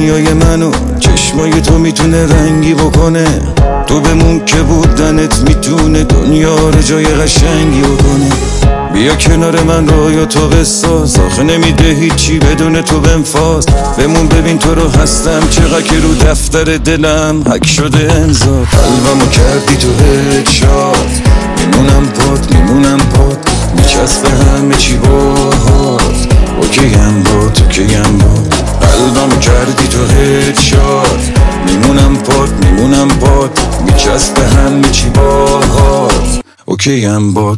دنیای منو چشمای تو میتونه رنگی بکنه. تو بمون که بودنت میتونه دنیا رو جای قشنگی بکنه. بیا کنار من رویا تو بساز، آخه نمیده هیچی بدون تو بنفاز. بمون ببین تو رو هستم چقدر که رو دفتر دلم حک شده امضا. قلبمو کردی تو هدشات، میمونم پات میچسبه همه چی باهات. اوکیم باد قلبمو کردی تو هدشات، میمونم پات میچسبه همه چی باهات. اوکیم باد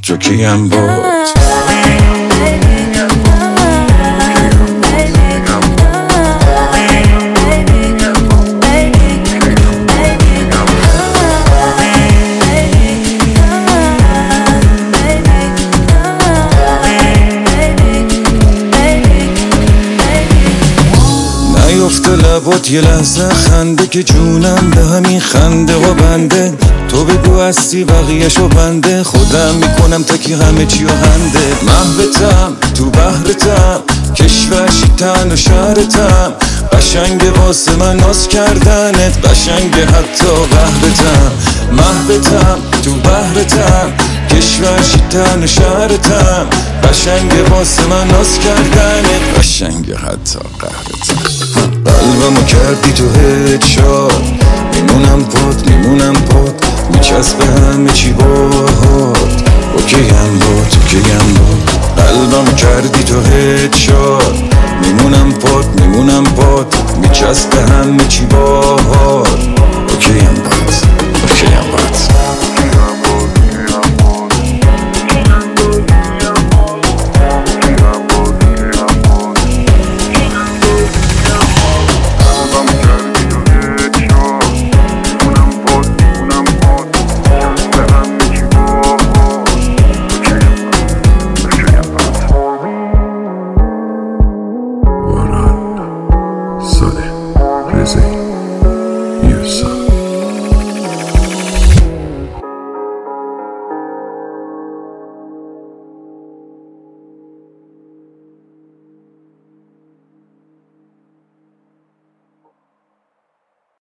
نیفته لبات یه لحظه خنده که جونم به همین خنده و بنده. تو بگو هستی بقیه‌شو بنده، خودم میکنم تا که همه چی و هنده. محبتم تو بحرتم، کشورشی تن و شهرتم. قشنگه واسه من ناز کردنت، قشنگه حتی قهرتم. محبتم تو بحرتم، کشورشی تن و شهرتم. قشنگه واسه من ناز کردنت، قشنگه حتی قهرتم. قلبمو کردی تو هدشات،